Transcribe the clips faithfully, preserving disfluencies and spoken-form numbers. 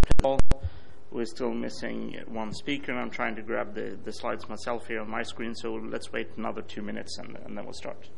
We're still missing one speaker, and I'm trying to grab the, the slides myself here on my screen, so let's wait another two minutes and, and then we'll start.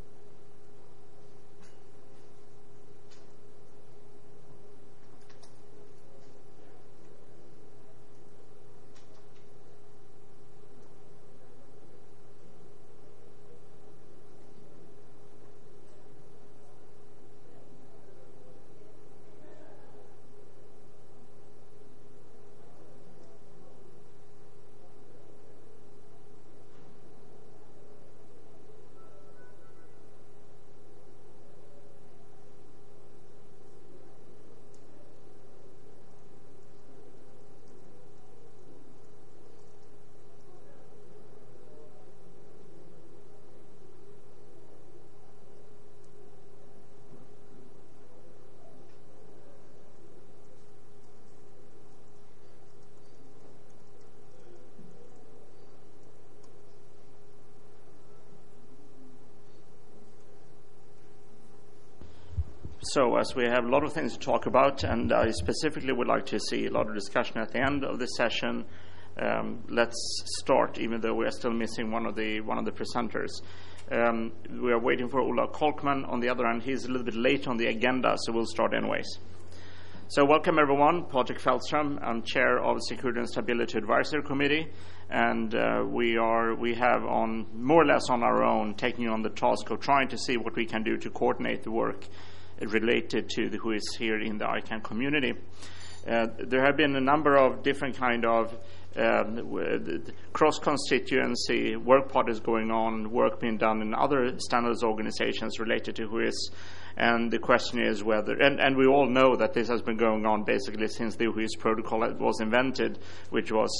So, as we have a lot of things to talk about, and I specifically would like to see a lot of discussion at the end of the session, um, let's start, even though we are still missing one of the one of the presenters. Um, we are waiting for Ola Kolkman. On the other hand, he's a little bit late on the agenda, so we'll start anyways. So, welcome everyone. Patrik Fältström. I'm chair of the Security and Stability Advisory Committee, and uh, we are we have on more or less on our own taking on the task of trying to see what we can do to coordinate the work related to the who is here in the I CAN community. Uh, there have been a number of different kind of um, cross-constituency work parties going on, work being done in other standards organizations related to who is, and the question is whether, and, and we all know that this has been going on basically since the who is protocol was invented, which was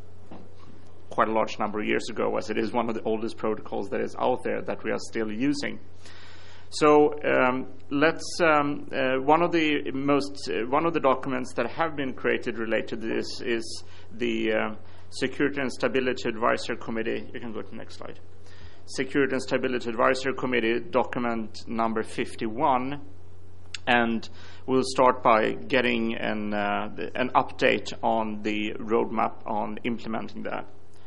quite a large number of years ago, as it is one of the oldest protocols that is out there that we are still using. So um, let's. Um, uh, one of the most uh, one of the documents that have been created related to this is the uh, Security and Stability Advisory Committee. You can go to the next slide. Security and Stability Advisory Committee document number fifty-one, and we'll start by getting an uh, an update on the roadmap on implementing that.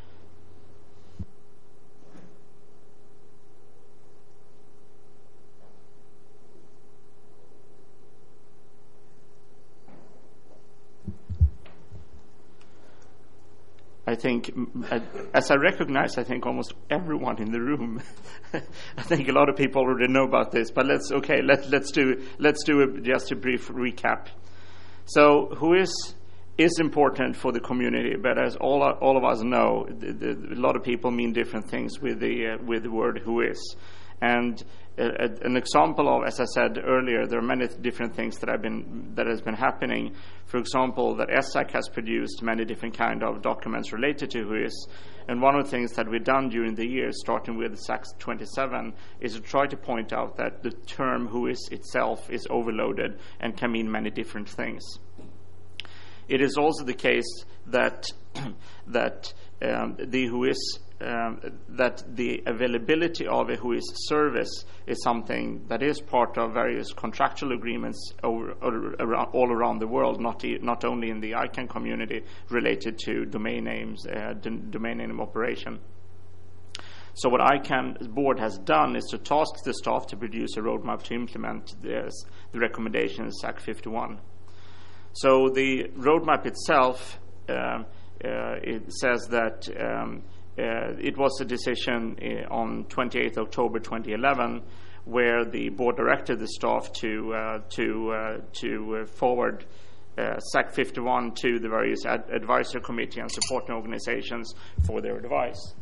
I think, as I recognize, I think almost everyone in the room. I think a lot of people already know about this, but let's okay. Let let's do let's do a, just a brief recap. So, who is is important for the community, but as all all of us know, the, the, a lot of people mean different things with the uh, with the word who is. And uh, an example of, as I said earlier, there are many different things that have been that has been happening. For example, that E S A C has produced many different kind of documents related to who is. And one of the things that we've done during the year, starting with S A C twenty-seven, is to try to point out that the term who is itself is overloaded and can mean many different things. It is also the case that that um, the who is Um, that the availability of a who is service is something that is part of various contractual agreements over, over, around, all around the world, not e- not only in the I CAN community related to domain names, uh, d- domain name operation. So what I CAN board has done is to task the staff to produce a roadmap to implement this, the recommendations S A C fifty-one. So the roadmap itself, uh, uh, it says that um, Uh, it was a decision uh, on twenty-eighth of October twenty eleven, where the board directed the staff to uh, to uh, to uh, forward uh, S A C fifty-one to the various ad- advisory committee and supporting organizations for their advice.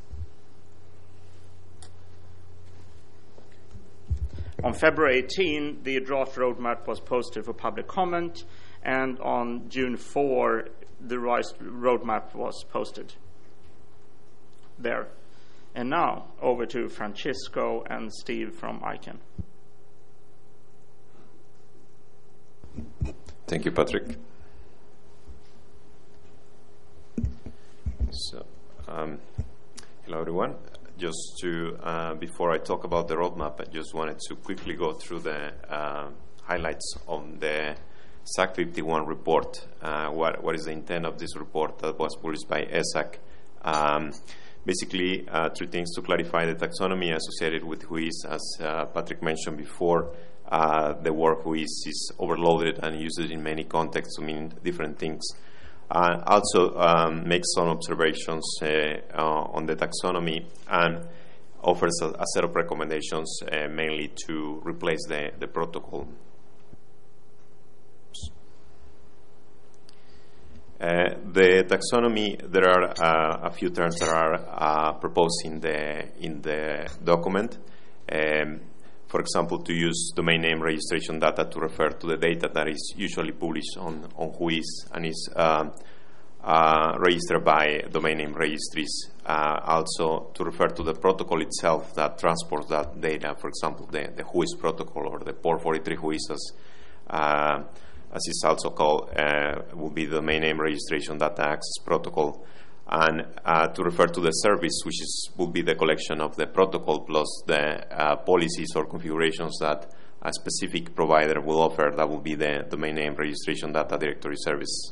On February eighteenth, the draft roadmap was posted for public comment, and on June fourth, the revised roadmap was posted. There. And now, over to Francisco and Steve from I CAN. Thank you, Patrik. So, um, hello, everyone. Just to, uh, before I talk about the roadmap, I just wanted to quickly go through the uh, highlights on the S A C fifty-one report. Uh, what, what is the intent of this report that was published by E S A C? Um, basically, uh, three things to clarify: the taxonomy associated with WHOIS, as uh, Patrick mentioned before. Uh, the word WHOIS is overloaded and used in many contexts to mean different things. Uh, also, um, makes some observations uh, uh, on the taxonomy and offers a, a set of recommendations, uh, mainly to replace the, the protocol. Uh, the taxonomy, there are uh, a few terms that are uh, proposed in the in the document. Um, for example, to use domain name registration data to refer to the data that is usually published on, on WHOIS and is uh, uh, registered by domain name registries. Uh, also, to refer to the protocol itself that transports that data, for example, the, the WHOIS protocol or the port forty-three WHOIS, as, uh, as it's also called, uh, will be the domain name registration data access protocol. And uh, to refer to the service, which is, will be the collection of the protocol plus the uh, policies or configurations that a specific provider will offer. That will be the domain name registration data directory service.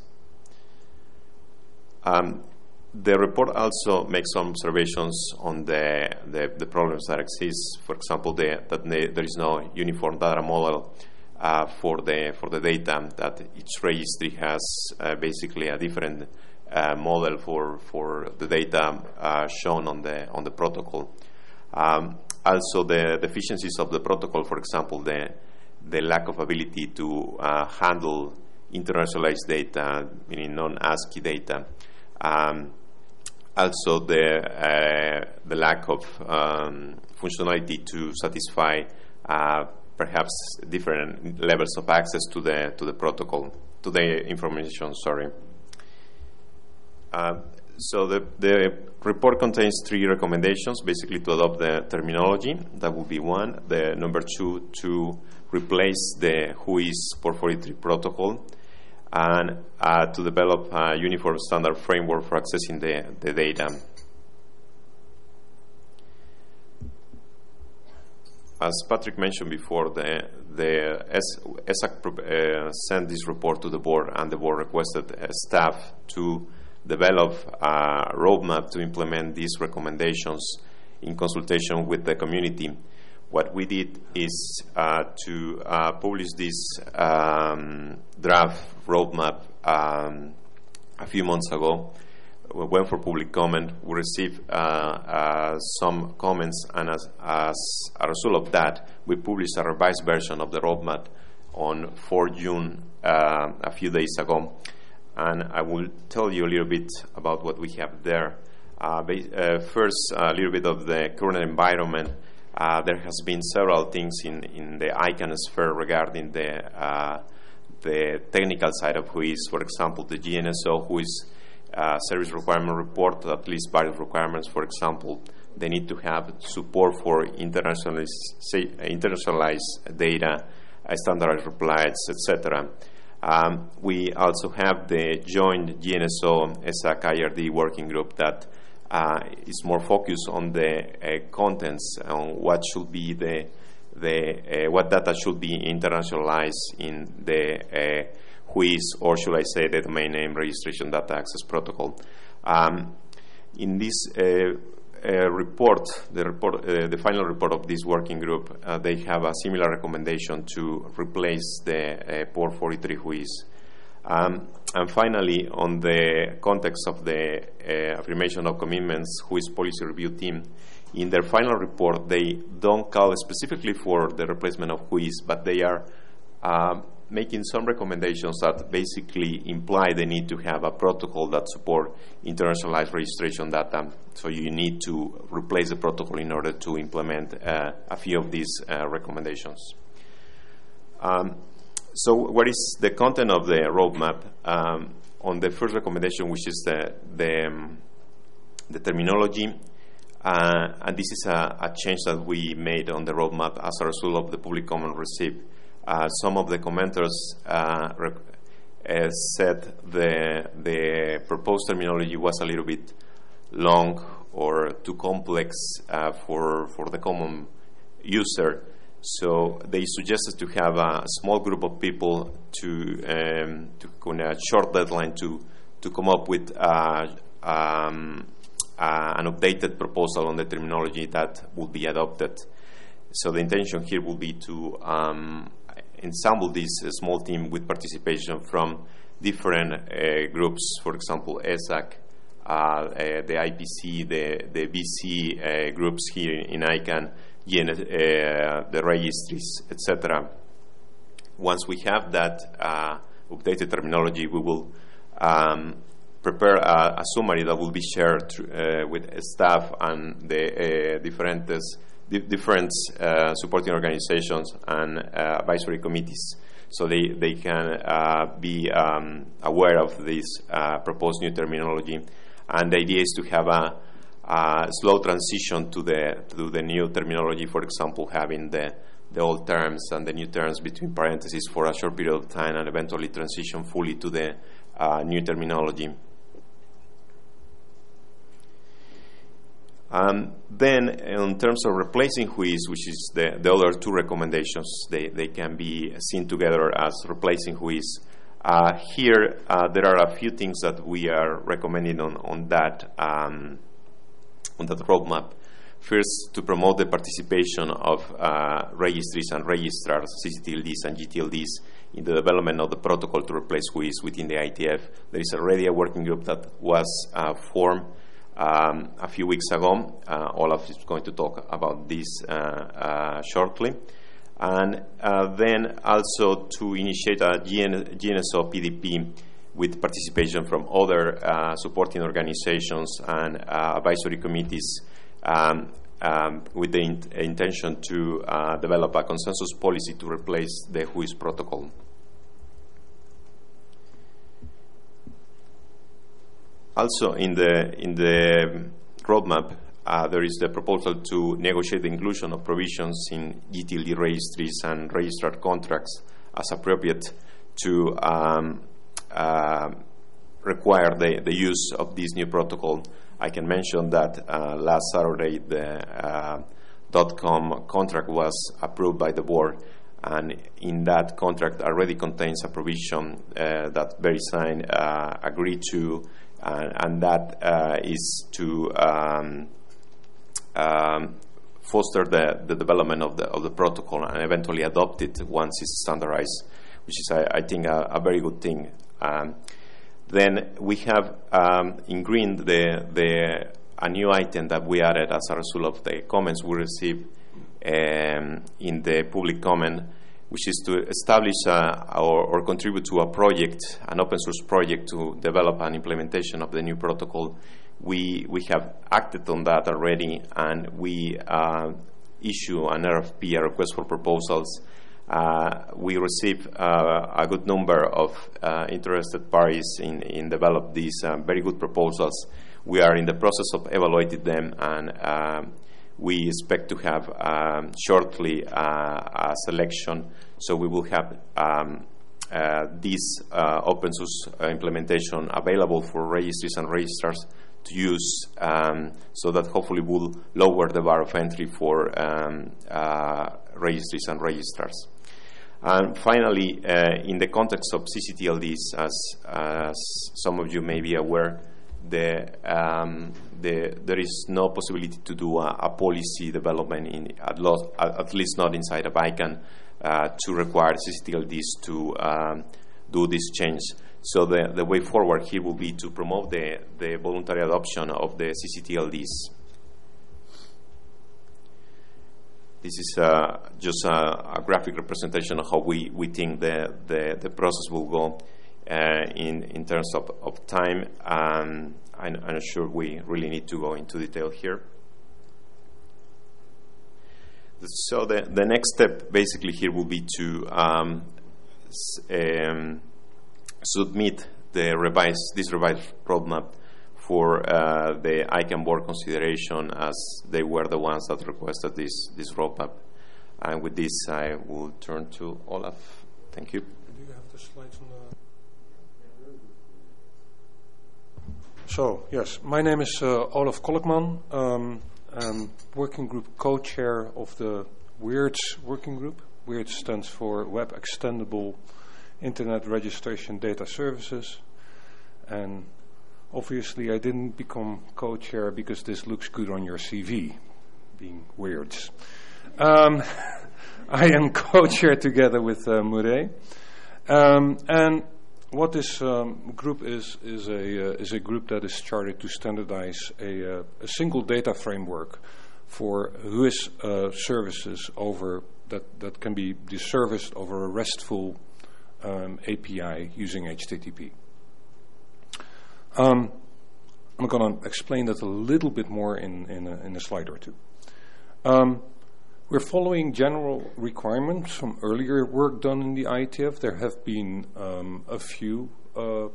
Um, the report also makes some observations on the, the, the problems that exist. For example, the, that the, there is no uniform data model uh, for the for the data. That each registry has uh, basically a different Uh, model for for the data uh, shown on the on the protocol. Um, also, the deficiencies of the protocol, for example, the the lack of ability to uh, handle internationalized data, meaning non-ASCII data. Um, also, the uh, the lack of um, functionality to satisfy uh, perhaps different levels of access to the to the protocol, to the information. Sorry. Uh, so the, the report contains three recommendations, basically to adopt the terminology. That would be one. The number two, to replace the WHOIS port forty-three protocol, and uh, to develop a uniform standard framework for accessing the, the data. As Patrick mentioned before, the, the E S A C uh, sent this report to the board, and the board requested uh, staff to develop a roadmap to implement these recommendations in consultation with the community. What we did is uh, to uh, publish this um, draft roadmap um, a few months ago. We went for public comment. We received uh, uh, some comments, and as, as a result of that, we published a revised version of the roadmap on the fourth of June, uh, a few days ago. And I will tell you a little bit about what we have there. Uh, uh, first, a little bit of the current environment. Uh, there has been several things in, in the ICANN sphere regarding the uh, the technical side of WHOIS. For example, the G N S O WHOIS uh, service requirement report that lists various requirements. For example, they need to have support for internationalized, internationalized data, uh, standardized replies, et cetera. Um, we also have the joint G N S O E S A C I R D working group that uh, is more focused on the uh, contents, on what should be the the uh, what data should be internationalized in the uh, WHOIS, or should I say the domain name registration data access protocol. Um, in this uh, uh, report, the report, uh, the final report of this working group, uh, they have a similar recommendation to replace the uh, port forty-three WHOIS. Um, and finally, on the context of the uh, affirmation of commitments WHOIS policy review team, in their final report, they don't call specifically for the replacement of WHOIS, but they are uh, making some recommendations that basically imply the need to have a protocol that support internationalized registration data. So you need to replace the protocol in order to implement uh, a few of these uh, recommendations. Um, so what is the content of the roadmap? Um, on the first recommendation, which is the, the, um, the terminology, uh, and this is a, a change that we made on the roadmap as a result of the public comment received. Uh, some of the commenters uh, rec- uh, said the the proposed terminology was a little bit long or too complex uh, for for the common user. So they suggested to have a small group of people to um, to on a short deadline to to come up with uh, um, uh, an updated proposal on the terminology that will be adopted. So the intention here will be to um, ensemble this uh, small team with participation from different uh, groups, for example, E S A C, uh, uh, the I P C, the, the B C uh, groups here in ICANN, G N, uh, the registries, et cetera. Once we have that uh, updated terminology, we will um, prepare a, a summary that will be shared uh, with staff and the uh, different, di different uh, supporting organizations and uh, advisory committees, so they, they can uh, be um, aware of this uh, proposed new terminology. And the idea is to have a, a slow transition to the, to the new terminology, for example, having the, the old terms and the new terms between parentheses for a short period of time and eventually transition fully to the uh, new terminology. Um, then, in terms of replacing W I S, which is the, the other two recommendations, they, they can be seen together as replacing W I S. Uh, here, uh, there are a few things that we are recommending on, on, that, um, on that roadmap. First, to promote the participation of uh, registries and registrars, C C T L Ds and G T L Ds, in the development of the protocol to replace W I S within the I T F. There is already a working group that was uh, formed Um, a few weeks ago. uh, Olaf is going to talk about this uh, uh, shortly. And uh, then also to initiate a G N S O P D P with participation from other uh, supporting organizations and uh, advisory committees um, um, with the in intention to uh, develop a consensus policy to replace the W I S protocol. Also, in the in the roadmap, uh, there is the proposal to negotiate the inclusion of provisions in G T L D registries and registered contracts as appropriate to um, uh, require the, the use of this new protocol. I can mention that uh, last Saturday the uh, .com contract was approved by the board, and in that contract already contains a provision uh, that VeriSign uh, agreed to. Uh, and that uh, is to um, um, foster the, the development of the, of the protocol and eventually adopt it once it's standardized, which is, I, I think, a, a very good thing. Um, then we have um, in green the, the, a new item that we added as a result of the comments we received um, in the public comment, which is to establish uh, or, or contribute to a project, an open source project to develop an implementation of the new protocol. We, we have acted on that already, and we uh, issue an R F P, a request for proposals. Uh, we receive uh, a good number of uh, interested parties in, in develop these uh, very good proposals. We are in the process of evaluating them, and uh, we expect to have um, shortly uh, a selection, so we will have um, uh, this uh, open source uh, implementation available for registries and registrars to use, um, so that hopefully will lower the bar of entry for um, uh, registries and registrars. And finally, uh, in the context of C C T L Ds, as, as some of you may be aware, The, um, the, there is no possibility to do a, a policy development in at, lo at least not inside of ICANN uh, to require C C T L Ds to um, do this change. So the, the way forward here will be to promote the, the voluntary adoption of the C C T L Ds. This is uh, just a, a graphic representation of how we, we think the, the, the process will go. Uh, in, in terms of, of time, um, I'm, I'm not sure we really need to go into detail here. So the, the next step basically here will be to um, um, submit the revised, this revised roadmap for uh, the ICANN board consideration, as they were the ones that requested this, this roadmap. And with this, I will turn to Olaf. Thank you. Do you have the slides on the... So, yes, my name is uh, Olaf Kolkman. Um, I'm working group co-chair of the WIRDS working group. WIRDS stands for Web Extendable Internet Registration Data Services. And obviously I didn't become co-chair because this looks good on your C V, being WIRDS. Um, I am co-chair together with uh, Murray. Um, and what this um, group is is a uh, is a group that is chartered to standardize a, uh, a single data framework for W H I S uh, services over that that can be serviced over a RESTful um, A P I using H T T P. Um, I'm going to explain that a little bit more in in a, in a slide or two. Um, We're following general requirements from earlier work done in the I T F. There have been um, a few uh,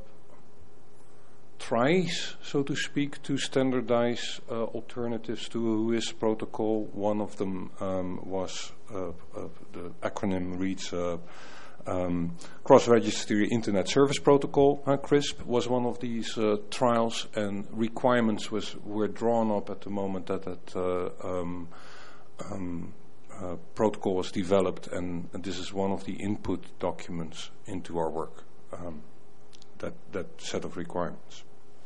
tries, so to speak, to standardize uh, alternatives to a W H I S protocol. One of them um, was, uh, uh, the acronym reads uh, um, Cross-Registry Internet Service Protocol. Uh, CRISP was one of these uh, trials, and requirements was were drawn up at the moment that that uh, um, um, Uh, protocol was developed, and, and this is one of the input documents into our work, um, that, that set of requirements.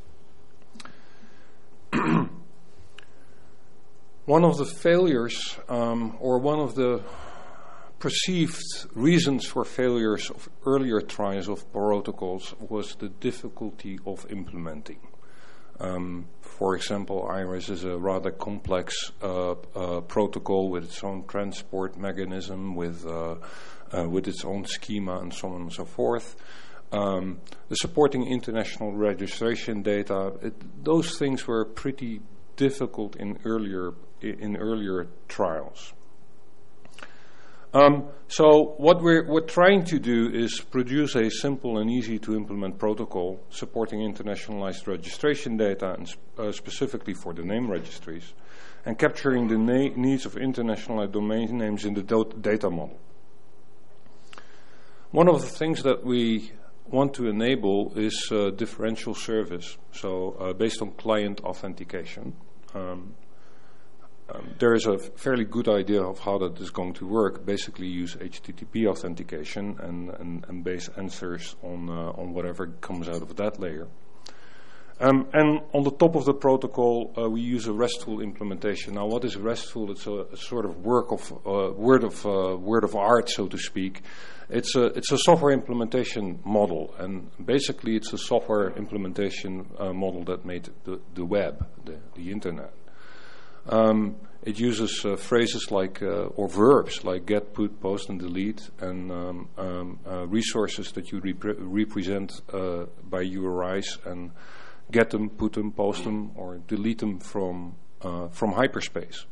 One of the failures, um, or one of the perceived reasons for failures of earlier trials of protocols was the difficulty of implementing. Um, for example, IRIS is a rather complex uh, uh, protocol with its own transport mechanism, with uh, uh, with its own schema, and so on and so forth. Um, the supporting international registration data, it, those things were pretty difficult in earlier in earlier trials. Um, so what we're, we're trying to do is produce a simple and easy to implement protocol supporting internationalized registration data, and sp uh, specifically for the name registries, and capturing the na needs of international domain names in the data model. One of the things that we want to enable is uh, differential service, so uh, based on client authentication. Um, Um, there is a fairly good idea of how that is going to work. Basically use H T T P authentication and, and, and base answers on, uh, on whatever comes out of that layer. Um, and on the top of the protocol, uh, we use a RESTful implementation. Now, what is RESTful? It's a, a sort of work of uh, word of uh, word of art, so to speak. It's a it's a software implementation model, and basically it's a software implementation uh, model that made the, the web, the, the internet. Um, it uses uh, phrases like, uh, or verbs like get, put, post, and delete, and um, um, uh, resources that you repre represent uh, by U R Is, and get them, put them, post them, or delete them from uh, from hyperspace.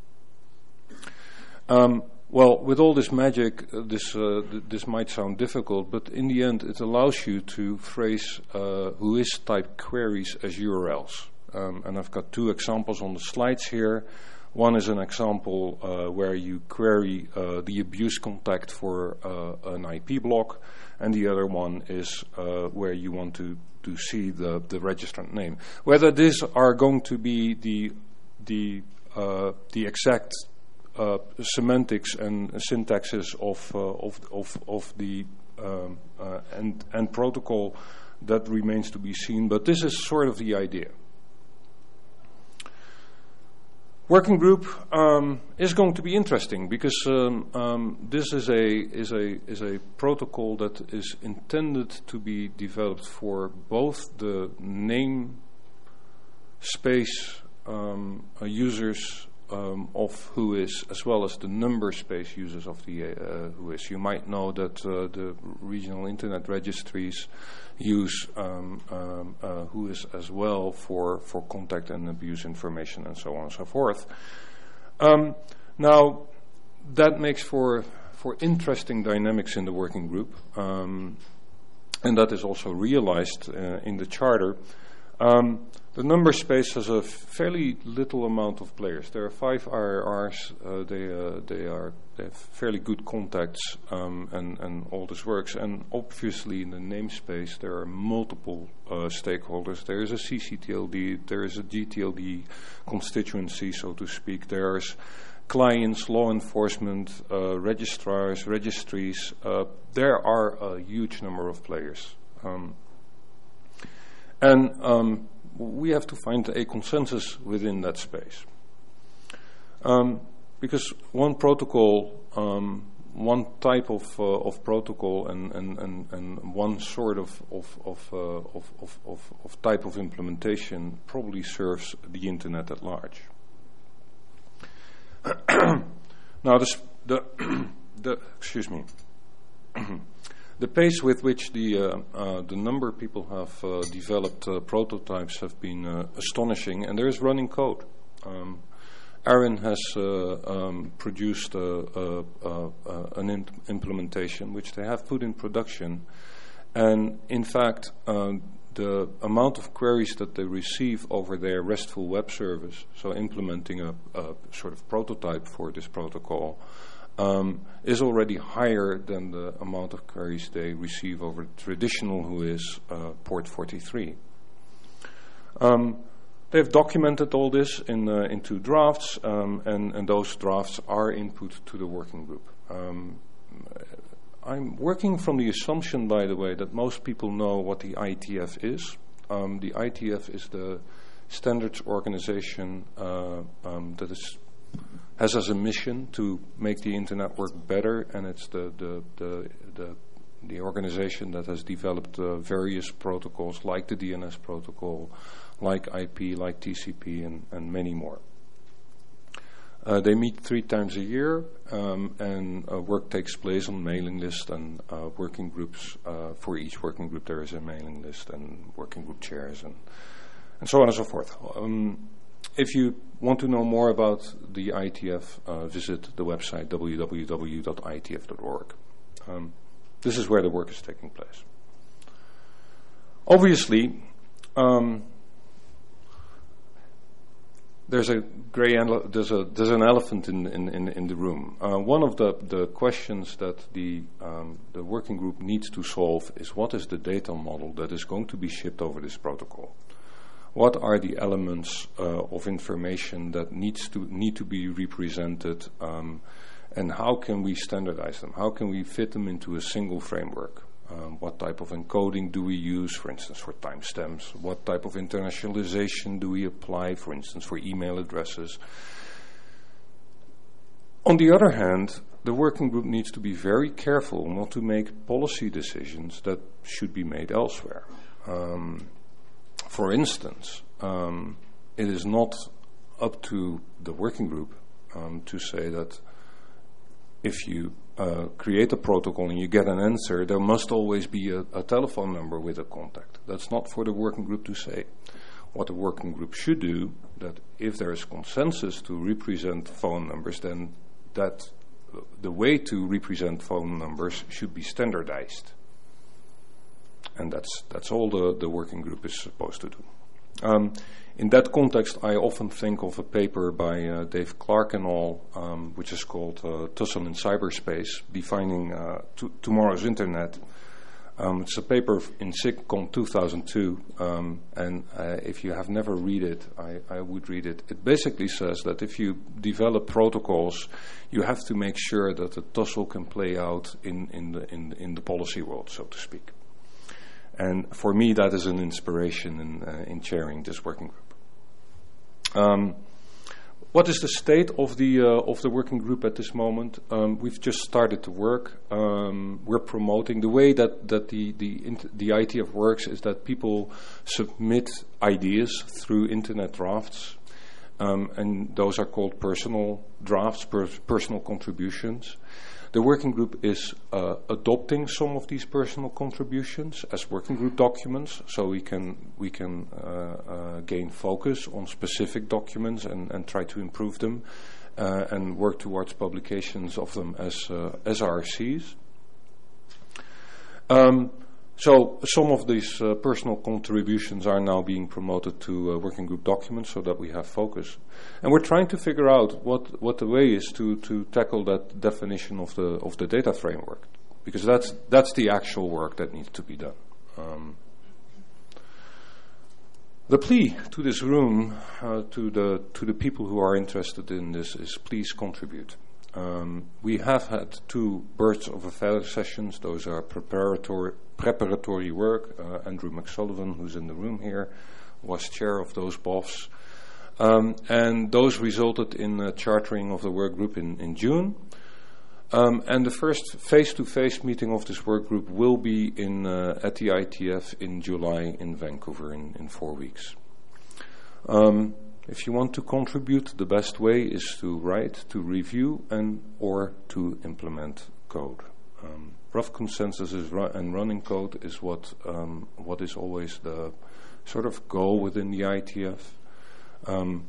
Um, well, with all this magic, uh, this uh, th this might sound difficult, but in the end, it allows you to phrase uh, W H I S type queries as U R Ls. Um, and I've got two examples on the slides here. One is an example uh, where you query uh, the abuse contact for uh, an I P block, and the other one is uh, where you want to, to see the, the registrant name. Whether these are going to be the, the, uh, the exact uh, semantics and syntaxes of, uh, of, of, of the um, uh, end, end protocol, that remains to be seen, but this is sort of the idea. Working group um, is going to be interesting because um, um, this is a is a is a protocol that is intended to be developed for both the name space um, uh, users um, of W H I S as well as the number space users of the uh, W H I S. You might know that uh, the regional internet registries use um, um, uh, W H I S as well for, for contact and abuse information and so on and so forth. Um, now, that makes for, for interesting dynamics in the working group, um, and that is also realized uh, in the charter. Um, the number space has a fairly little amount of players. There are five I R Rs. Uh, they uh, they are they have fairly good contacts, um, and and all this works. And obviously, in the namespace, there are multiple uh, stakeholders. There is a C C T L D. There is a G T L D constituency, so to speak. There's clients, law enforcement, uh, registrars, registries. Uh, there are a huge number of players. Um, and um, we have to find a consensus within that space. Um, because one protocol, um, one type of uh, of protocol, and, and, and, and one sort of of of, uh, of of of of type of implementation probably serves the internet at large. Now, this, the the excuse me, the pace with which the uh, uh, the number of people have uh, developed uh, prototypes have been uh, astonishing, and there is running code. Um, Aaron has uh, um, produced uh, uh, uh, uh, an in implementation which they have put in production, and in fact, uh, the amount of queries that they receive over their RESTful web service, so implementing a, a sort of prototype for this protocol, um, is already higher than the amount of queries they receive over traditional, who is uh, port forty-three. Um, They've documented all this in uh, in two drafts, um, and, and those drafts are input to the working group. Um, I'm working from the assumption, by the way, that most people know what the I T F is. Um, the I T F is the standards organization uh, um, that is, has as a mission to make the internet work better, and it's the the the, the the organization that has developed uh, various protocols like the D N S protocol, like I P, like T C P, and, and many more. Uh, they meet three times a year, um, and uh, work takes place on mailing lists and uh, working groups. Uh, for each working group there is a mailing list and working group chairs, and, and so on and so forth. Um, if you want to know more about the I T F, uh, visit the website w w w dot i t f dot org. Um, this is where the work is taking place. Obviously, um, There's a gray ele- there's a there's an elephant in in, in, in the room. Uh, one of the, the questions that the um, the working group needs to solve is, what is the data model that is going to be shipped over this protocol? What are the elements uh, of information that needs to need to be represented, um, and how can we standardize them? How can we fit them into a single framework? Um, what type of encoding do we use, for instance, for timestamps? What type of internationalization do we apply, for instance, for email addresses? On the other hand, the working group needs to be very careful not to make policy decisions that should be made elsewhere. Um, for instance, um, it is not up to the working group um, to say that if you uh, create a protocol and you get an answer, there must always be a, a telephone number with a contact. That's not for the working group to say. What the working group should do, that if there is consensus to represent phone numbers, then that uh, the way to represent phone numbers should be standardized. And that's that's all the, the working group is supposed to do. Um, in that context, I often think of a paper by uh, Dave Clark and all, um, which is called uh, Tussle in Cyberspace, Defining uh, t- Tomorrow's Internet. Um, it's a paper in SIGCOMM two thousand two, um, and uh, if you have never read it, I, I would read it. It basically says that if you develop protocols, you have to make sure that the tussle can play out in, in, the, in, in the policy world, so to speak. And for me, that is an inspiration in, uh, in chairing this working group. Um, what is the state of the uh, of the working group at this moment? Um, we've just started to work. Um, we're promoting the way that that the the int- the I T F works is that people submit ideas through internet drafts, um, and those are called personal drafts, per- personal contributions. The working group is uh, adopting some of these personal contributions as working group documents, so we can we can uh, uh, gain focus on specific documents and, and try to improve them, uh, and work towards publications of them as uh, as R F Cs. Um, so some of these uh, personal contributions are now being promoted to uh, working group documents so that we have focus. And we're trying to figure out what, what the way is to, to tackle that definition of the of the data framework, because that's that's the actual work that needs to be done. Um, The plea to this room, uh, to the to the people who are interested in this, is please contribute. Um, we have had two Birds of a Feather sessions. Those are preparatory preparatory work. Uh, Andrew McSullivan, who's in the room here, was chair of those B O Fs. Um, and those resulted in a chartering of the work group in, in June. Um, and the first face-to-face meeting of this work group will be in uh, at the I T F in July in Vancouver in, in four weeks. Um, if you want to contribute, the best way is to write, to review, and or to implement code. Um, rough consensus is ru- and running code is what um, what is always the sort of goal within the I T F. Um,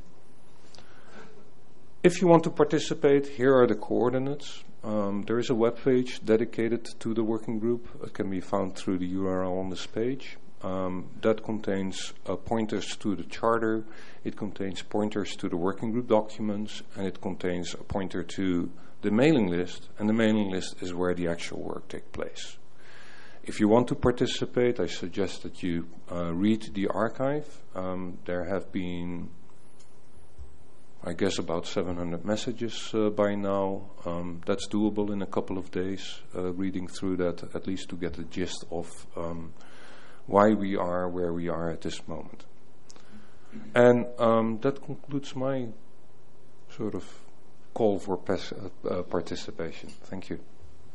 if you want to participate, here are the coordinates. Um, there is a web page dedicated to the working group. It can be found through the U R L on this page. Um, that contains uh, pointers to the charter, it contains pointers to the working group documents, and it contains a pointer to the mailing list, and the mailing list is where the actual work takes place. If you want to participate, I suggest that you uh, read the archive. Um, there have been, I guess, about seven hundred messages uh, by now. Um, that's doable in a couple of days, uh, reading through that, at least to get the gist of um, why we are where we are at this moment. And um, that concludes my sort of call for pas- uh, uh, participation. Thank you.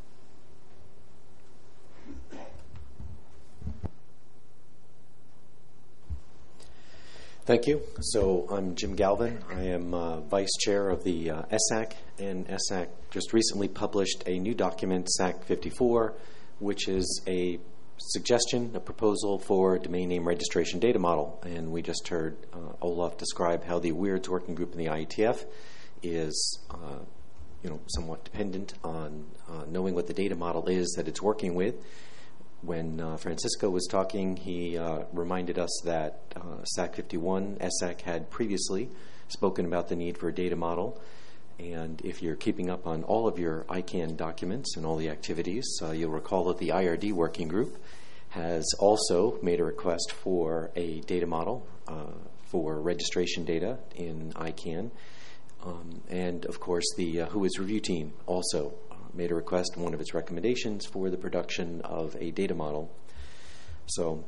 Thank you. So I'm Jim Galvin. I am uh, Vice Chair of the uh, E S A C, and E S A C just recently published a new document, S A C fifty-four, which is a suggestion, a proposal for a domain name registration data model. And we just heard uh, Olaf describe how the WEIRDS working group in the I E T F is uh, you know, somewhat dependent on uh, knowing what the data model is that it's working with. When uh, Francisco was talking, he uh, reminded us that uh, S A C fifty-one, E S A C had previously spoken about the need for a data model. And if you're keeping up on all of your I CANN documents and all the activities, uh, you'll recall that the I R D working group has also made a request for a data model uh, for registration data in I CANN. Um, and, of course, the uh, WHOIS review team also made a request, one of its recommendations, for the production of a data model. So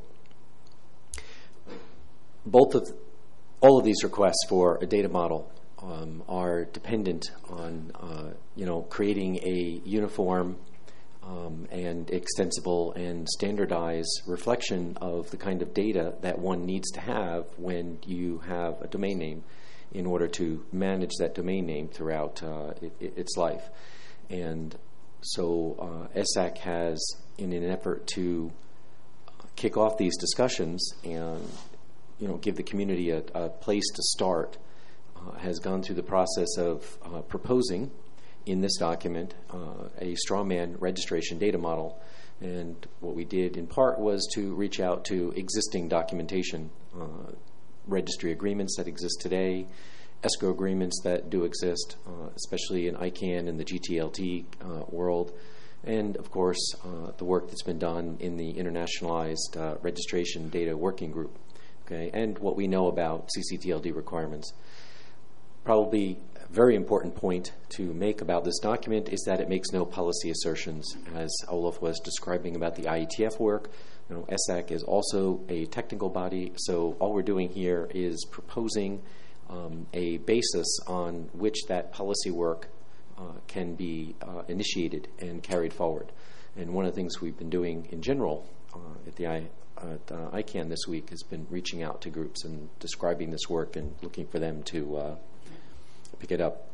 both of all of these requests for a data model um, are dependent on uh, you know creating a uniform um, and extensible and standardized reflection of the kind of data that one needs to have when you have a domain name in order to manage that domain name throughout uh, it, its life. And so uh, E S A C has, in an effort to kick off these discussions and you know give the community a, a place to start, uh, has gone through the process of uh, proposing in this document uh, a strawman registration data model. And what we did in part was to reach out to existing documentation, uh, registry agreements that exist today, escrow agreements that do exist, uh, especially in I CANN and the G T L T uh, world, and of course uh, the work that's been done in the internationalized uh, registration data working group, okay, and what we know about C C T L D requirements. Probably a very important point to make about this document is that it makes no policy assertions, as Olaf was describing about the I E T F work. You know, E S A C is also a technical body, so all we're doing here is proposing Um, a basis on which that policy work uh, can be uh, initiated and carried forward. And one of the things we've been doing in general uh, at the I, at, uh, I CANN this week has been reaching out to groups and describing this work and looking for them to uh, pick it up.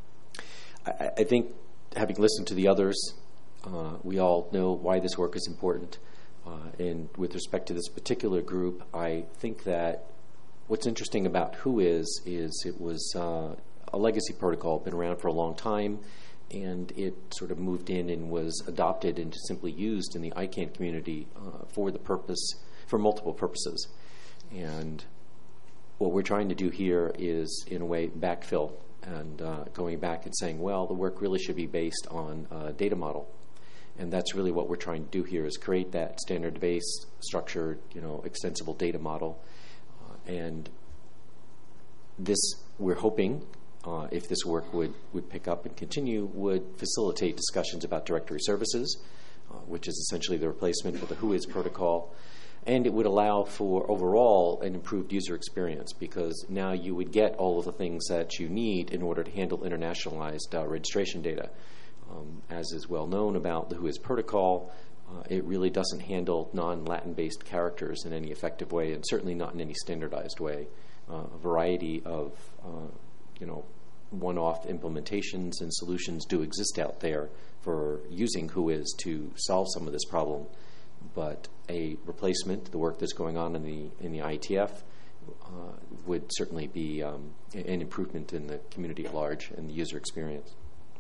I, I think, having listened to the others, uh, we all know why this work is important. Uh, and with respect to this particular group, I think that what's interesting about WHOIS is it was uh, a legacy protocol, been around for a long time, and it sort of moved in and was adopted and simply used in the I CANN community uh, for the purpose, for multiple purposes. And what we're trying to do here is, in a way, backfill and uh, going back and saying, well, the work really should be based on a data model. And that's really what we're trying to do here, is create that standard-based, structured, you know, extensible data model. and this, we're hoping, uh, if this work would, would pick up and continue, would facilitate discussions about directory services, uh, which is essentially the replacement for the WHOIS protocol. And it would allow for overall an improved user experience, because now you would get all of the things that you need in order to handle internationalized uh, registration data. Um, as is well known about the WHOIS protocol, uh, it really doesn't handle non-Latin-based characters in any effective way, and certainly not in any standardized way. Uh, a variety of uh, you know, one-off implementations and solutions do exist out there for using WHOIS to solve some of this problem. But a replacement, the work that's going on in the in the I E T F, uh, would certainly be um, an improvement in the community at large and the user experience.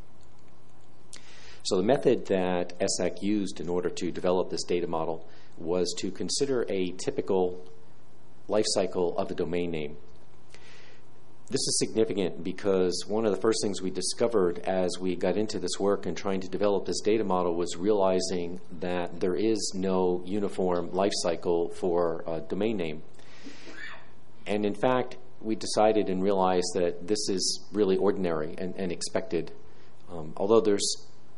So the method that E S A C used in order to develop this data model was to consider a typical life cycle of a domain name. This is significant because one of the first things we discovered as we got into this work and trying to develop this data model was realizing that there is no uniform life cycle for a domain name. And in fact, we decided and realized that this is really ordinary and, and expected. Um, although there's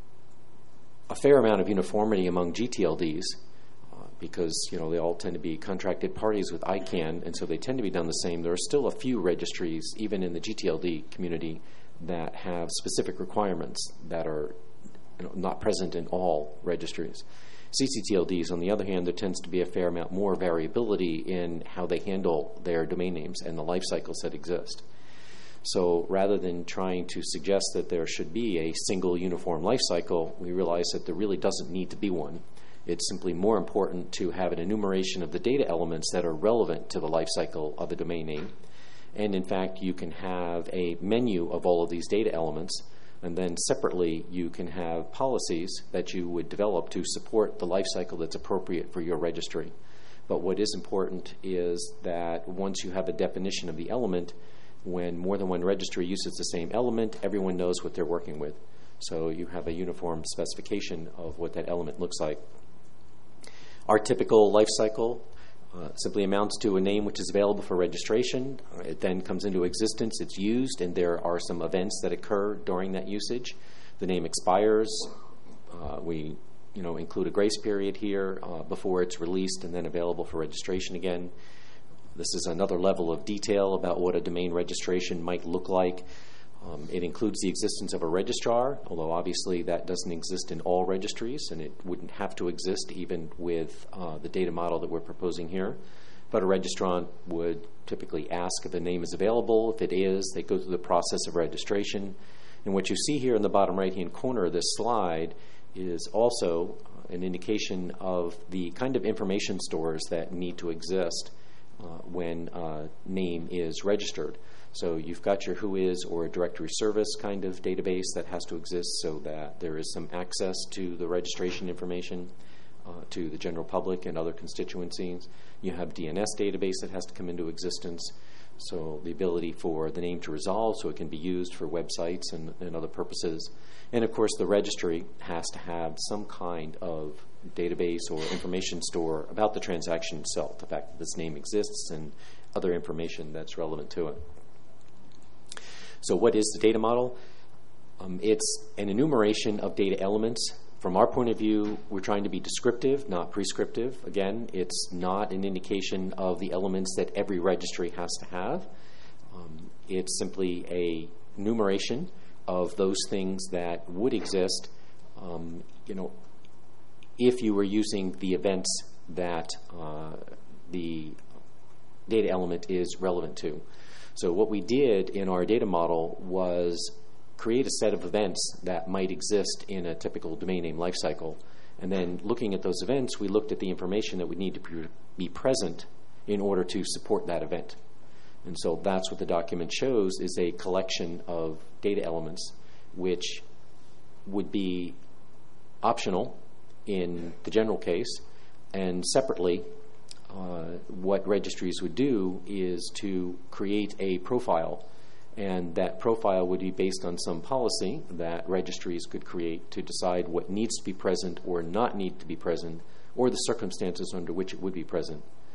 a fair amount of uniformity among G T L Ds, because you know they all tend to be contracted parties with I CANN, and so they tend to be done the same. There are still a few registries, even in the G T L D community, that have specific requirements that are you know, not present in all registries. C C T L Ds, on the other hand, there tends to be a fair amount more variability in how they handle their domain names and the life cycles that exist. So rather than trying to suggest that there should be a single uniform life cycle, we realize that there really doesn't need to be one. It's simply more important to have an enumeration of the data elements that are relevant to the life cycle of a domain name. And in fact, you can have a menu of all of these data elements, and then separately you can have policies that you would develop to support the life cycle that's appropriate for your registry. But what is important is that once you have a definition of the element, when more than one registry uses the same element, everyone knows what they're working with. So you have a uniform specification of what that element looks like. Our typical life cycle uh, simply amounts to a name which is available for registration. Uh, it then comes into existence, it's used, and there are some events that occur during that usage. The name expires. Uh, we you know, include a grace period here uh, before it's released and then available for registration again. This is another level of detail about what a domain registration might look like. Um, it includes the existence of a registrar, although obviously that doesn't exist in all registries, and it wouldn't have to exist even with uh, the data model that we're proposing here. But a registrant would typically ask if the name is available. If it is, they go through the process of registration. And what you see here in the bottom right-hand corner of this slide is also uh, an indication of the kind of information stores that need to exist uh, when a name is registered. So you've got your WHOIS or a directory service kind of database that has to exist so that there is some access to the registration information uh, to the general public and other constituencies. You have D N S database that has to come into existence, so the ability for the name to resolve so it can be used for websites and, and other purposes. And of course the registry has to have some kind of database or information store about the transaction itself, the fact that this name exists and other information that's relevant to it. So what is the data model? Um, it's an enumeration of data elements. From our point of view, we're trying to be descriptive, not prescriptive. Again, it's not an indication of the elements that every registry has to have. Um, it's simply a enumeration of those things that would exist, um, you know, if you were using the events that uh, the data element is relevant to. So what we did in our data model was create a set of events that might exist in a typical domain name lifecycle. And then looking at those events, we looked at the information that would need to pre- be present in order to support that event. And so that's what the document shows, is a collection of data elements which would be optional in the general case, and separately Uh, what registries would do is to create a profile, and that profile would be based on some policy that registries could create to decide what needs to be present or not need to be present, or the circumstances under which it would be present.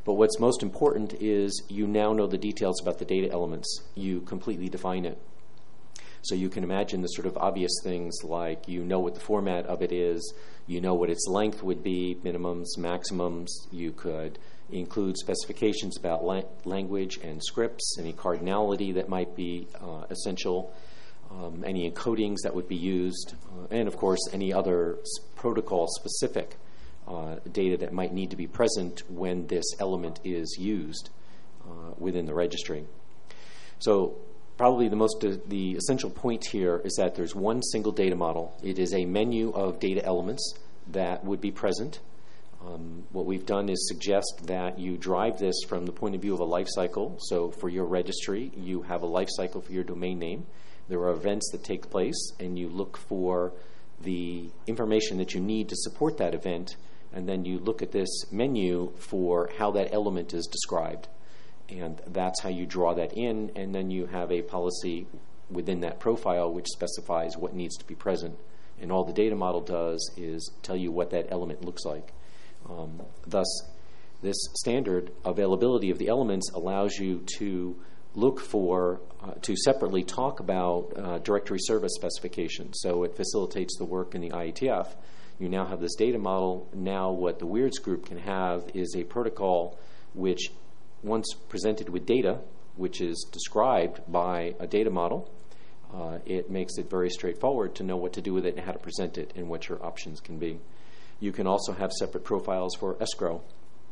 But what's most important is you now know the details about the data elements. You completely define it. So you can imagine the sort of obvious things like you know what the format of it is, you know what its length would be, minimums, maximums. You could include specifications about la- language and scripts, any cardinality that might be uh, essential, um, any encodings that would be used, uh, and of course any other s- protocol-specific uh, data that might need to be present when this element is used uh, within the registry. So probably the most uh, the essential point here is that there's one single data model. It is a menu of data elements that would be present. Um, what we've done is suggest that you drive this from the point of view of a life cycle. So for your registry, you have a life cycle for your domain name. There are events that take place, and you look for the information that you need to support that event, and then you look at this menu for how that element is described. And that's how you draw that in, and then you have a policy within that profile which specifies what needs to be present. And all the data model does is tell you what that element looks like. Um, thus, this standard availability of the elements allows you to look for, uh, to separately talk about uh, directory service specifications. So it facilitates the work in the I E T F. You now have this data model. Now what the WEIRDS group can have is a protocol which, once presented with data, which is described by a data model, uh, it makes it very straightforward to know what to do with it and how to present it and what your options can be. You can also have separate profiles for escrow.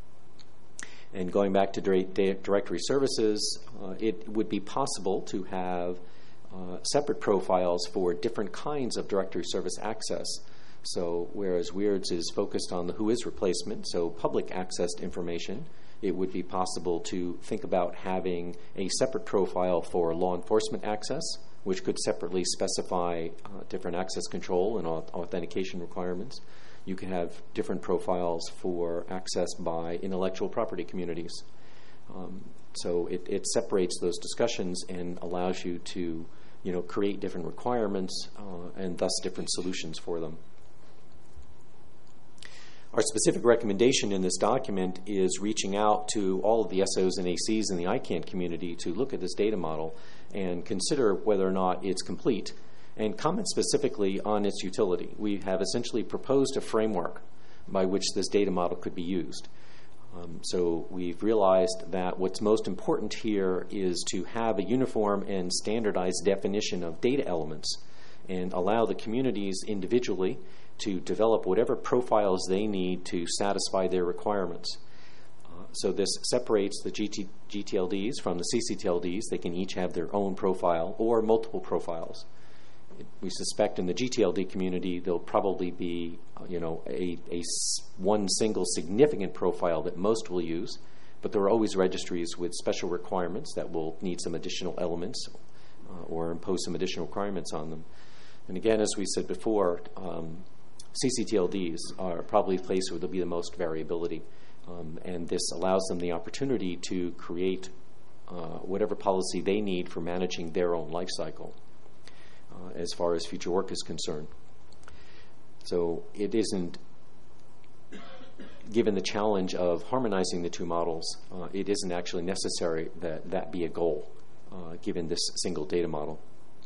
And going back to dire- dire- directory services, uh, it would be possible to have uh, separate profiles for different kinds of directory service access. So whereas WEIRDS is focused on the whois replacement, so public accessed information, it would be possible to think about having a separate profile for law enforcement access, which could separately specify uh, different access control and authentication requirements. You can have different profiles for access by intellectual property communities. Um, so it, it separates those discussions and allows you to, you know, create different requirements uh, and thus different solutions for them. Our specific recommendation in this document is reaching out to all of the S Os and A Cs in the I CANN community to look at this data model and consider whether or not it's complete and comment specifically on its utility. We have essentially proposed a framework by which this data model could be used. Um, so we've realized that what's most important here is to have a uniform and standardized definition of data elements and allow the communities individually to develop whatever profiles they need to satisfy their requirements. Uh, so this separates the G T, G T L Ds from the C C T L Ds. They can each have their own profile or multiple profiles. It, we suspect in the G T L D community there'll probably be, uh, you know, a, a s- one single significant profile that most will use, but there are always registries with special requirements that will need some additional elements uh, or impose some additional requirements on them. And again, as we said before, um, C C T L Ds are probably a place where there'll be the most variability, um, and this allows them the opportunity to create uh, whatever policy they need for managing their own life cycle uh, as far as future work is concerned. So it isn't, given the challenge of harmonizing the two models, uh, it isn't actually necessary that that be a goal, uh, given this single data model.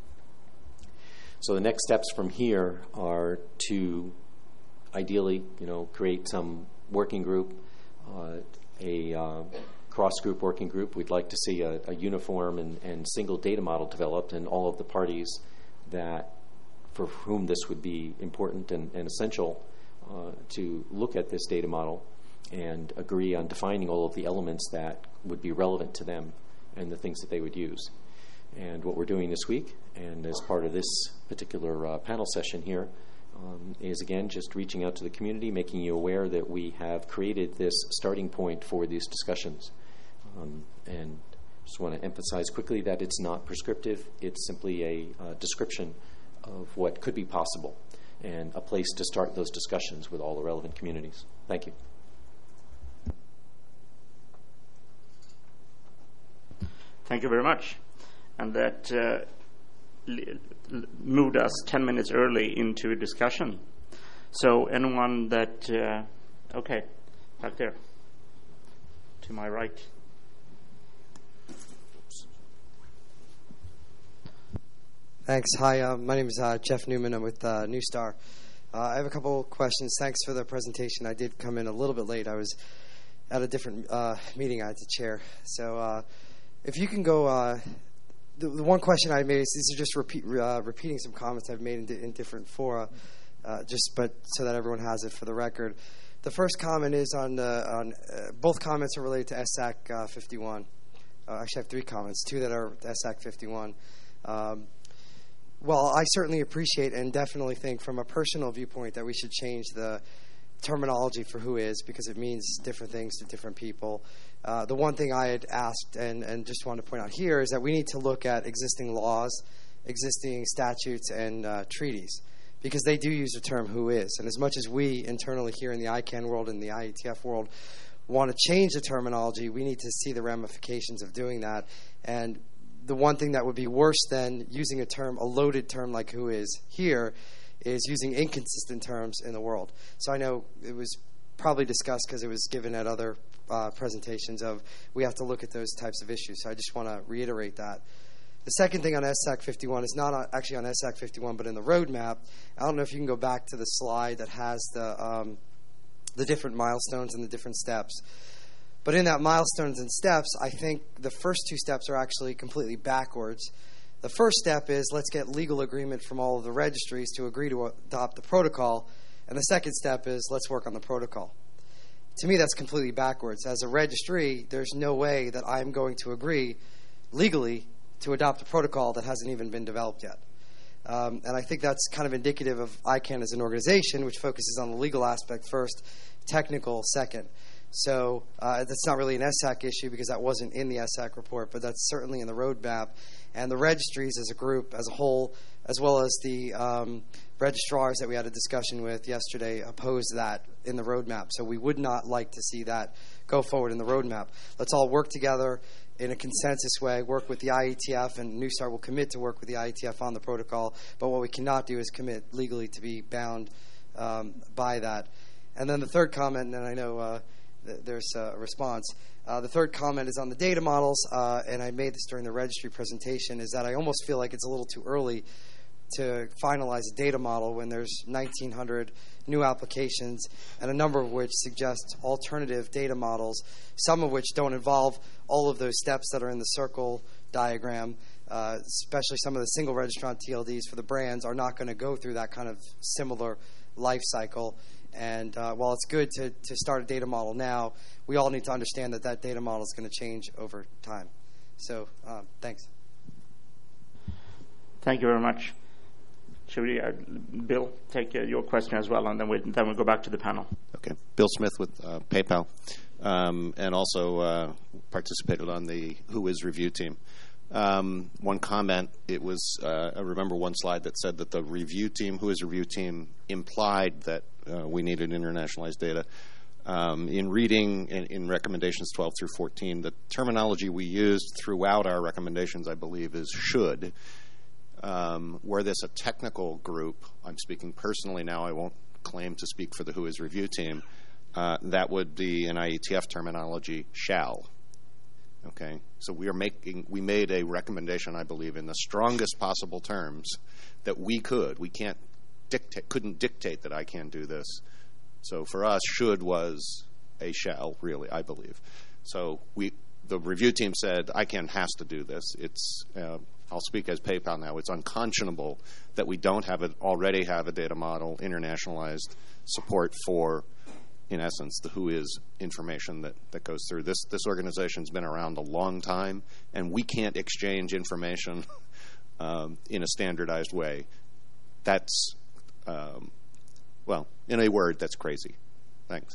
So the next steps from here are to ideally, you know, create some working group, uh, a uh, cross-group working group. We'd like to see a, a uniform and, and single data model developed, and all of the parties that for whom this would be important and, and essential uh, to look at this data model and agree on defining all of the elements that would be relevant to them and the things that they would use. And what we're doing this week, and as part of this particular uh, panel session here, um, is again just reaching out to the community, making you aware that we have created this starting point for these discussions. Um, and just want to emphasize quickly that it's not prescriptive. It's simply a uh, description of what could be possible and a place to start those discussions with all the relevant communities. Thank you. Thank you very much. And that uh, li- l- moved us ten minutes early into a discussion. So anyone that, uh, okay, back there. To to my right. Thanks. Hi, uh, my name is uh, Jeff Newman. I'm with uh, Newstar. Uh, I have a couple questions. Thanks for the presentation. I did come in a little bit late. I was at a different uh, meeting I had to chair. So uh, if you can go, uh, the, the one question I made is these are just repeat, uh, repeating some comments I've made in, di- in different fora, uh, just but so that everyone has it for the record. The first comment is on, uh, on uh, both comments are related to S A C uh, fifty-one. Uh, actually, I have three comments, two that are S A C fifty-one. Um, Well, I certainly appreciate and definitely think from a personal viewpoint that we should change the terminology for who is, because it means different things to different people. Uh, the one thing I had asked and, and just wanted to point out here is that we need to look at existing laws, existing statutes, and uh, treaties, because they do use the term who is. And as much as we internally here in the I CANN world and the I E T F world want to change the terminology, we need to see the ramifications of doing that. And the one thing that would be worse than using a term, a loaded term like who is here, is using inconsistent terms in the world. So I know it was probably discussed because it was given at other uh, presentations of we have to look at those types of issues. So I just want to reiterate that. The second thing on S A C fifty-one is not on, actually on S A C fifty-one, but in the roadmap. I don't know if you can go back to the slide that has the um, the different milestones and the different steps. But in that milestones and steps, I think the first two steps are actually completely backwards. The first step is let's get legal agreement from all of the registries to agree to adopt the protocol. And the second step is let's work on the protocol. To me, that's completely backwards. As a registry, there's no way that I'm going to agree legally to adopt a protocol that hasn't even been developed yet. Um, and I think that's kind of indicative of I CANN as an organization, which focuses on the legal aspect first, technical second. So uh, that's not really an S A C issue because that wasn't in the S A C report, but that's certainly in the roadmap. And the registries as a group, as a whole, as well as the um, registrars that we had a discussion with yesterday, oppose that in the roadmap. So we would not like to see that go forward in the roadmap. Let's all work together in a consensus way, work with the I E T F, and Newstar will commit to work with the I E T F on the protocol. But what we cannot do is commit legally to be bound um, by that. And then the third comment, and I know uh, there's a response. Uh, the third comment is on the data models, uh, and I made this during the registry presentation, is that I almost feel like it's a little too early to finalize a data model when there's nineteen hundred new applications, and a number of which suggest alternative data models, some of which don't involve all of those steps that are in the circle diagram, uh, especially some of the single registrant T L Ds for the brands are not going to go through that kind of similar life cycle. And uh, while it's good to, to start a data model now, we all need to understand that that data model is going to change over time. So um, thanks. Thank you very much. Should we, uh, Bill, take uh, your question as well, and then, we, then we'll go back to the panel. Okay. Bill Smith with uh, PayPal, um, and also uh, participated on the Who Is review team. Um, one comment, it was, uh, I remember one slide that said that the review team, Who Is review team, implied that uh, we needed internationalized data. Um, in reading in, in recommendations twelve through fourteen, the terminology we used throughout our recommendations, I believe, is should. Um, were this a technical group, I'm speaking personally now, I won't claim to speak for the Who Is review team, uh, that would be in I E T F terminology, shall. Okay, so we are making, we made a recommendation, I believe, in the strongest possible terms that we could. We can't dictate, couldn't dictate that I can do this. So for us, should was a shall, really, I believe. So we, the review team said, I CANN has to do this. It's, uh, I'll speak as PayPal now. It's unconscionable that we don't have it, already have a data model, internationalized support for, in essence, the who is information that, that goes through. This this organization's been around a long time, and we can't exchange information um, in a standardized way. That's, um, well, in a word, that's crazy. Thanks.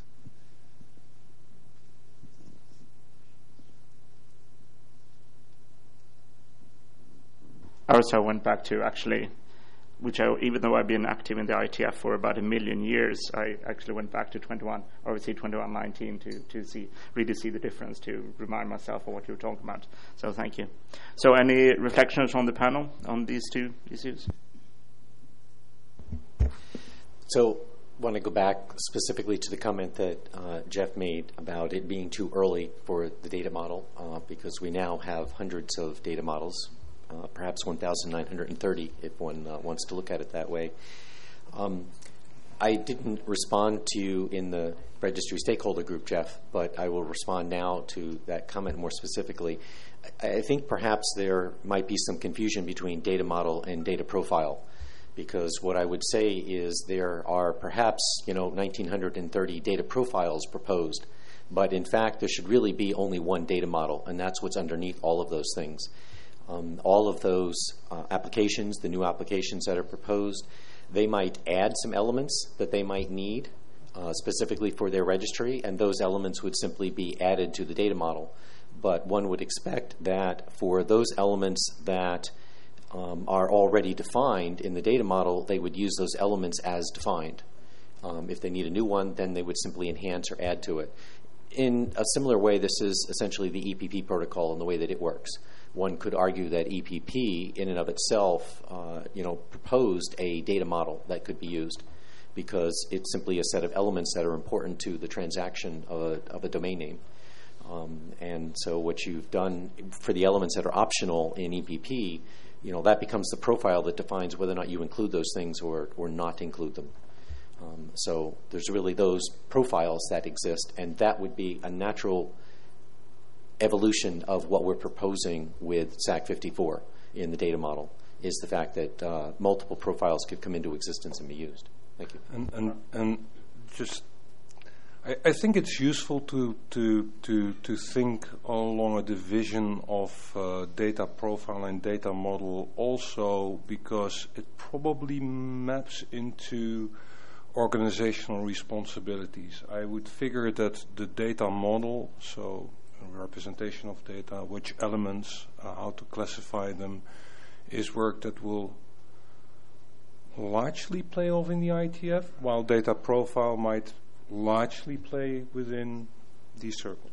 I also went back to actually, which I, even though I've been active in the I T F for about a million years, I actually went back to twenty-one, obviously twenty-one nineteen to, to see, really see the difference, to remind myself of what you were talking about. So thank you. So any reflections from the panel on these two issues? So want to go back specifically to the comment that uh, Jeff made about it being too early for the data model, uh, because we now have hundreds of data models, uh, perhaps one thousand nine hundred thirty if one uh, wants to look at it that way. Um, I didn't respond to you in the registry stakeholder group, Jeff, but I will respond now to that comment more specifically. I, I think perhaps there might be some confusion between data model and data profile, because what I would say is there are perhaps, you know, one thousand nine hundred thirty data profiles proposed, but in fact there should really be only one data model, and that's what's underneath all of those things. Um, all of those uh, applications, the new applications that are proposed, they might add some elements that they might need uh, specifically for their registry, and those elements would simply be added to the data model. But one would expect that for those elements that um, are already defined in the data model, they would use those elements as defined. Um, if they need a new one, then they would simply enhance or add to it. In a similar way, this is essentially the E P P protocol and the way that it works. One could argue that E P P, in and of itself, uh, you know, proposed a data model that could be used, because it's simply a set of elements that are important to the transaction of a, of a domain name. Um, and so, what you've done for the elements that are optional in E P P, you know, that becomes the profile that defines whether or not you include those things or or not include them. Um, so, there's really those profiles that exist, and that would be a natural evolution of what we're proposing with S A C fifty-four in the data model, is the fact that uh, multiple profiles could come into existence and be used. Thank you. And and, and just, I, I think it's useful to to to to think along a division of uh, data profile and data model, also because it probably maps into organizational responsibilities. I would figure that the data model, so representation of data, which elements, uh, how to classify them, is work that will largely play off in the I T F, while data profile might largely play within these circles.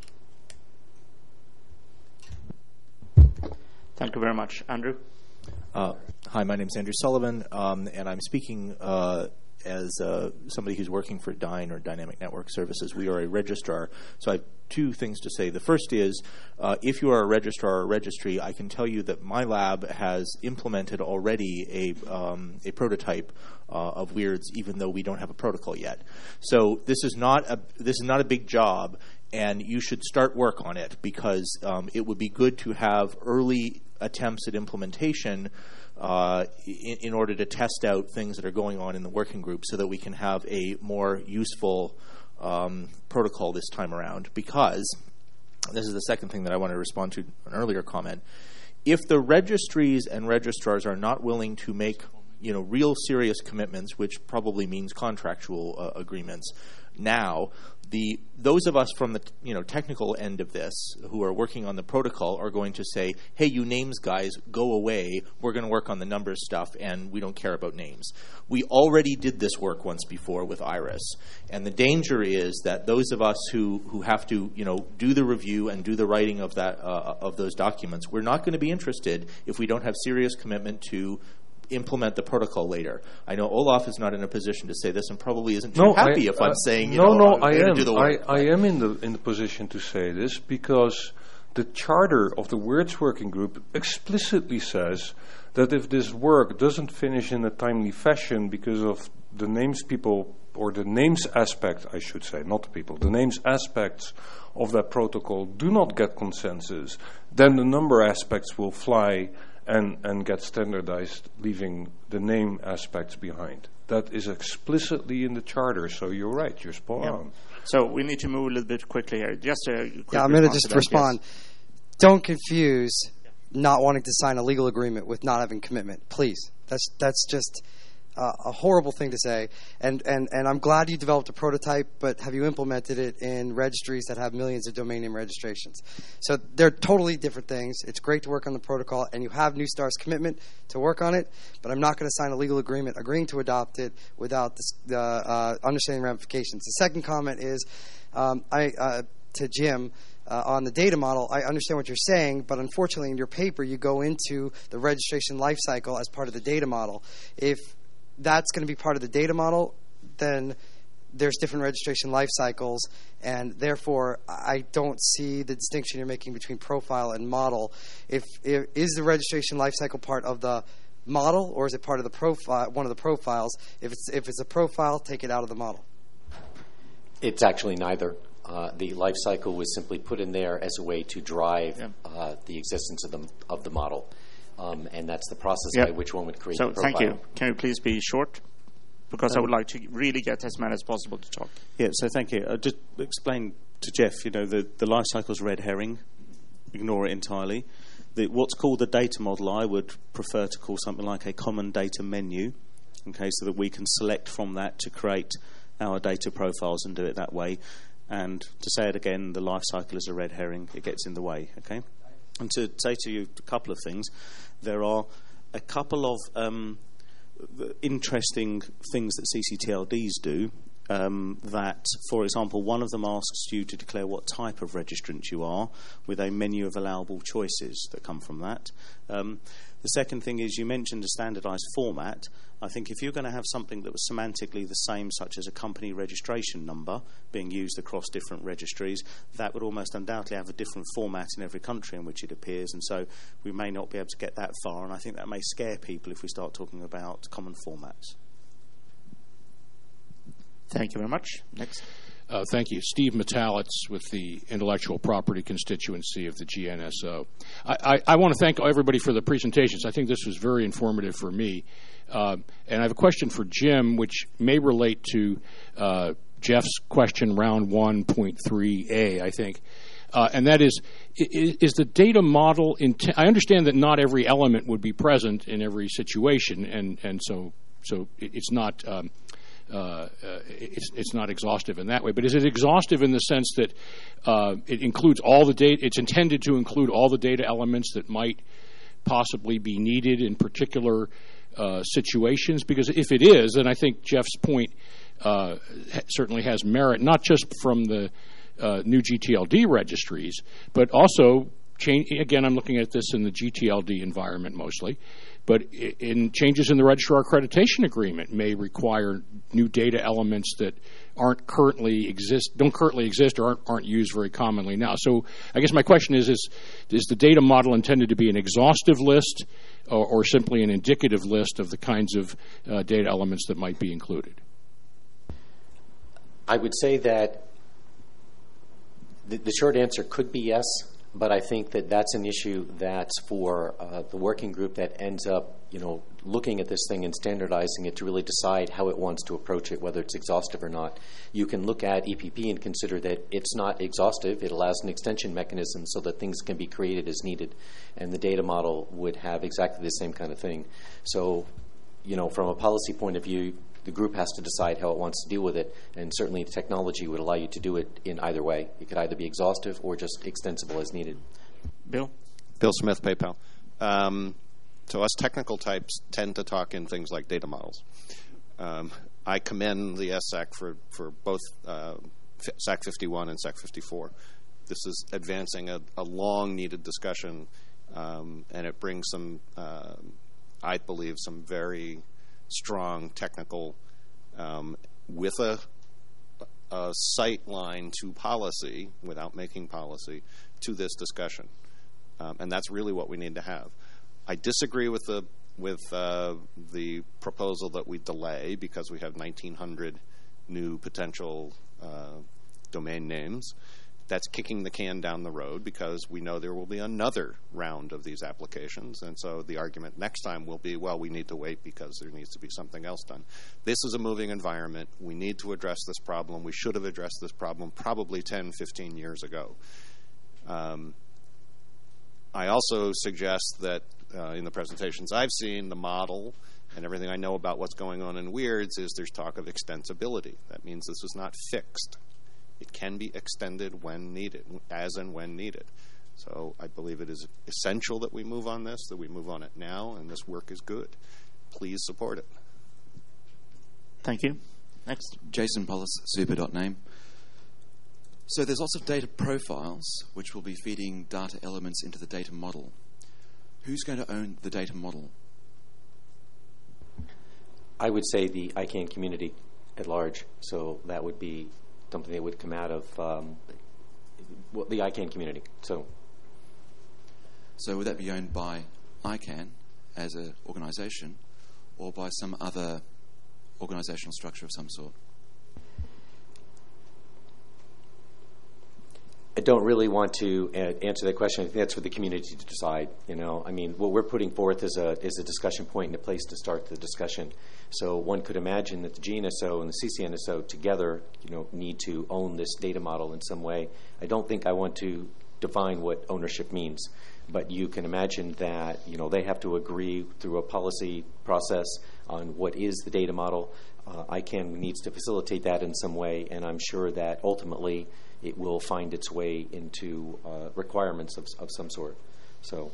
Thank you very much. Andrew? Uh, hi, my name is Andrew Sullivan, um, and I'm speaking uh, as uh, somebody who's working for DYNE, or Dynamic Network Services. We are a registrar. So I have two things to say. The first is, uh, if you are a registrar or registry, I can tell you that my lab has implemented already a, um, a prototype uh, of Weirds, even though we don't have a protocol yet. So this is not a, this is not a big job, and you should start work on it, because um, it would be good to have early attempts at implementation Uh, in, in order to test out things that are going on in the working group, so that we can have a more useful um, protocol this time around. Because, this is the second thing that I want to respond to an earlier comment, if the registries and registrars are not willing to make, you know, real serious commitments, which probably means contractual uh, agreements, now, the those of us from the you know technical end of this who are working on the protocol are going to say, hey, you names guys, go away. We're going to work on the numbers stuff, and we don't care about names. We already did this work once before with Iris, and the danger is that those of us who, who have to you know do the review and do the writing of that uh, of those documents, we're not going to be interested if we don't have serious commitment to implement the protocol later. I know Olaf is not in a position to say this, and probably isn't too no, happy I, if I'm uh, saying, you no, know, no, I'm I going am. to do the work. I, I am in the in the position to say this, because the charter of the Weirds working group explicitly says that if this work doesn't finish in a timely fashion because of the names people, or the names aspect, I should say, not the people, the names aspects of that protocol do not get consensus, then the number aspects will fly and, and get standardized, leaving the name aspects behind. That is explicitly in the charter, so you're right, you're spot Yeah. on. So we need to move a little bit quickly here. Just a quick Yeah, I'm going to response just that, respond. yes. Don't confuse not wanting to sign a legal agreement with not having commitment, please. That's that's just uh, a horrible thing to say. And, and and I'm glad you developed a prototype, but have you implemented it in registries that have millions of domain name registrations? So they're totally different things. It's great to work on the protocol, and you have New Star's commitment to work on it, but I'm not going to sign a legal agreement agreeing to adopt it without the uh, uh, understanding ramifications. The second comment is um, I uh, to Jim, Uh, on the data model, I understand what you're saying, but unfortunately in your paper you go into the registration lifecycle as part of the data model. If that's going to be part of the data model, then there's different registration life cycles, and therefore I don't see the distinction you're making between profile and model. If, if is the registration life cycle part of the model, or is it part of the profile, one of the profiles? If it's if it's a profile, take it out of the model. It's actually neither. Uh, the life cycle was simply put in there as a way to drive yeah. uh, the existence of the of the model, um, and that's the process yeah. by which one would create. So, the profile. Thank you. Can you please be short, because um, I would like to really get as many as possible to talk. Yeah. So, thank you. I'll just explain to Jeff. You know, the the life cycle's red herring. Ignore it entirely. The, what's called the data model, I would prefer to call something like a common data menu, okay, so that we can select from that to create our data profiles and do it that way. And to say it again, the life cycle is a red herring. It gets in the way, okay? And to say to you a couple of things, there are a couple of um, interesting things that C C T L Ds do. Um, that, for example, one of them asks you to declare what type of registrant you are with a menu of allowable choices that come from that. Um, the second thing is you mentioned a standardized format. I think if you're going to have something that was semantically the same, such as a company registration number being used across different registries, that would almost undoubtedly have a different format in every country in which it appears, and so we may not be able to get that far, and I think that may scare people if we start talking about common formats. Thank you very much. Next. Uh, thank you. Steve Metalitz with the Intellectual Property Constituency of the G N S O. I, I, I want to thank everybody for the presentations. I think this was very informative for me. Uh, and I have a question for Jim, which may relate to uh, Jeff's question, round one point three A, I think. Uh, and that is, is, is the data model, int- I understand that not every element would be present in every situation, and, and so, so it, it's not... Um, Uh, uh, it's, it's not exhaustive in that way, but is it exhaustive in the sense that uh, it includes all the data? It's intended to include all the data elements that might possibly be needed in particular uh, situations? Because if it is, then I think Jeff's point uh, ha- certainly has merit, not just from the uh, new G T L D registries, but also, change, again, I'm looking at this in the G T L D environment mostly, but in changes in the registrar accreditation agreement may require new data elements that aren't currently exist, don't currently exist, or aren't, aren't used very commonly now. So I guess my question is: is is the data model intended to be an exhaustive list, or, or simply an indicative list of the kinds of uh, data elements that might be included? I would say that the, the short answer could be yes. But I think that that's an issue that's for uh, the working group that ends up, you know, looking at this thing and standardizing it to really decide how it wants to approach it, whether it's exhaustive or not. You can look at E P P and consider that it's not exhaustive. It allows an extension mechanism so that things can be created as needed, and the data model would have exactly the same kind of thing. So, you know, from a policy point of view, the group has to decide how it wants to deal with it, and certainly technology would allow you to do it in either way. It could either be exhaustive or just extensible as needed. Bill? Bill Smith, PayPal. Um, so us technical types tend to talk in things like data models. Um, I commend the S A C for, for both uh, S A C fifty-one and S A C fifty-four. This is advancing a, a long-needed discussion, um, and it brings some, uh, I believe, some very strong technical um, with a, a sight line to policy without making policy to this discussion, um, and that's really what we need to have. I disagree with the with uh, the proposal that we delay because we have nineteen hundred new potential uh, domain names. That's kicking the can down the road because we know there will be another round of these applications. And so the argument next time will be, well, we need to wait because there needs to be something else done. This is a moving environment. We need to address this problem. We should have addressed this problem probably ten, fifteen years ago. Um, I also suggest that uh, in the presentations I've seen, the model and everything I know about what's going on in WEIRDS is there's talk of extensibility. That means this is not fixed. It can be extended when needed, as and when needed. So I believe it is essential that we move on this, that we move on it now, and this work is good. Please support it. Thank you. Next. Jason Pollis, super dot name. So there's lots of data profiles which will be feeding data elements into the data model. Who's going to own the data model? I would say the I CANN community. at large. So that would be something that would come out of um, well, the ICANN community. So, so would that be owned by ICANN as an organization, or by some other organizational structure of some sort? I don't really want to uh, answer that question. I think that's for the community to decide. You know, I mean, what we're putting forth is a is a discussion point and a place to start the discussion. So one could imagine that the G N S O and the C C N S O together, you know, need to own this data model in some way. I don't think I want to define what ownership means, but you can imagine that, you know, they have to agree through a policy process on what is the data model. Uh, ICANN needs to facilitate that in some way, and I'm sure that ultimately it will find its way into uh, requirements of, of some sort. So,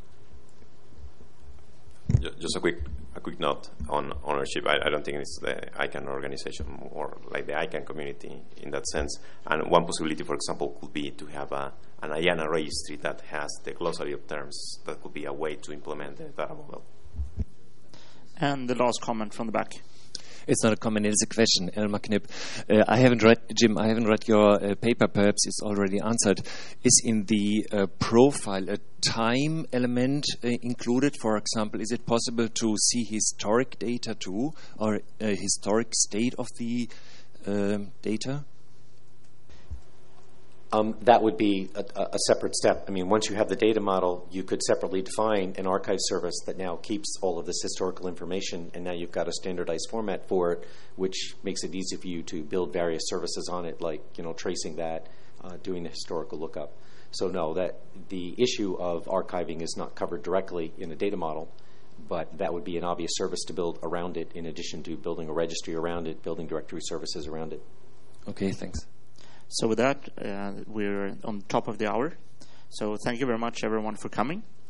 just a quick a quick note on ownership. I, I don't think it's the ICANN organization or like the ICANN community in that sense. And one possibility, for example, could be to have a, an IANA registry that has the glossary of terms. That could be a way to implement the data model. And the last comment from the back. It's not a comment, it is a question, Elmar Knipp. Uh, I haven't read, Jim, I haven't read your uh, paper, perhaps it's already answered. Is in the uh, profile a time element uh, included? For example, is it possible to see historic data too, or a historic state of the um, data? Um, that would be a, a separate step. I mean, once you have the data model, you could separately define an archive service that now keeps all of this historical information, and now you've got a standardized format for it, which makes it easy for you to build various services on it, like, you know, tracing that, uh, doing the historical lookup. So no, that the issue of archiving is not covered directly in a data model, but that would be an obvious service to build around it, in addition to building a registry around it, building directory services around it. Okay, thanks. So with that, uh, we're on top of the hour. So thank you very much, everyone, for coming.